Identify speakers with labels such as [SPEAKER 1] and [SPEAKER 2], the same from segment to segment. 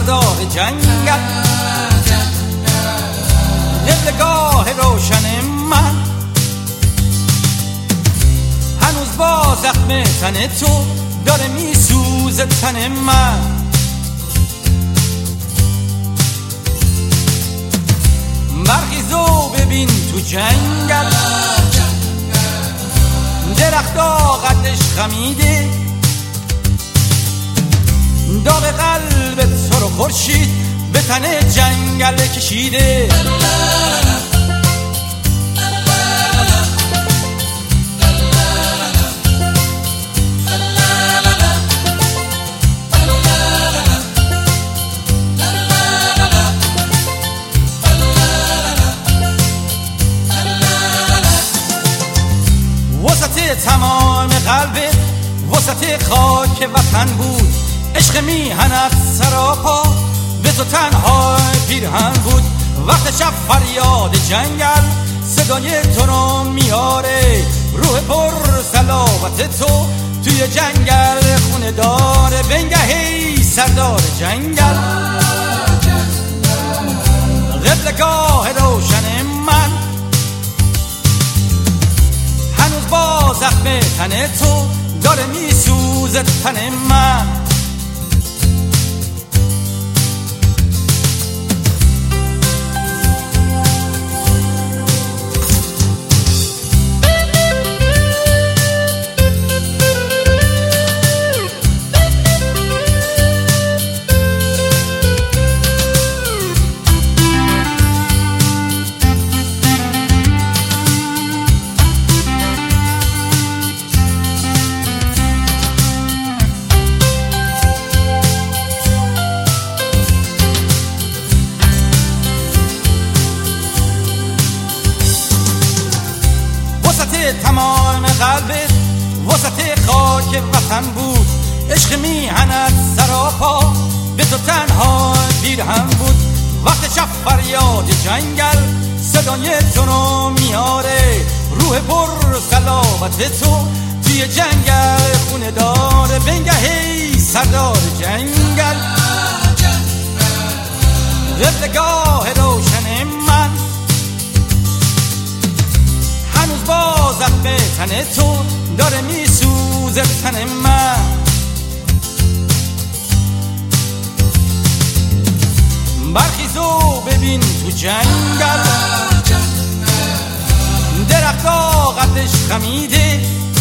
[SPEAKER 1] سردار جنگل، قبلگاه روشن من، هنوز با زخم تن تو داره میسوزه تن من. برخیزو ببین تو جنگل، درختا قدش خمیده، داغ قلبت تو رو خورشید به تن جنگل کشیده. وسط تمام قلبت وسط خاک وطن بود، عشق میهنت سراپا به تو تنها پیرهن بود. وقت شب فریاد جنگل صدای تو رو میاره، روح پر صلابت تو توی جنگل خونه داره. بنگهی سردار جنگل، قبلگاه روشن من، هنوز با زخم تن تو داره میسوزه تن من. تمام قلبت وسط خاک وطن بود، عشق میهنت سراپا به تو تنها پیرهن بود. وقت شب فریاد جنگل صدای تو رو میاره، روح پر صلابت تو توی جنگل خونه داره. بنگهی سردار جنگل، قبلگاه روشن من، هنوز با زخم تن تو داره میسوزه تن من. برخیزو ببین تو جنگل، درختا قدش خمیده،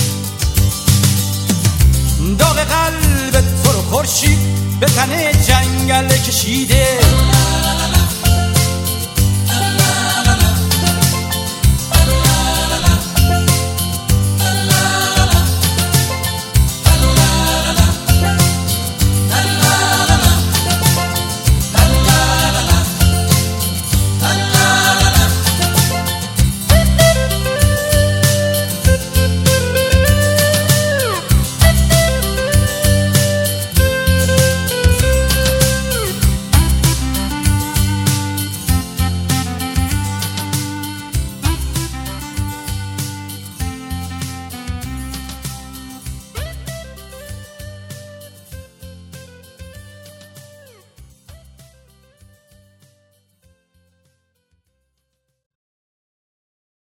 [SPEAKER 1] داغ قلبت تو رو خورشید به تن جنگل کشیده.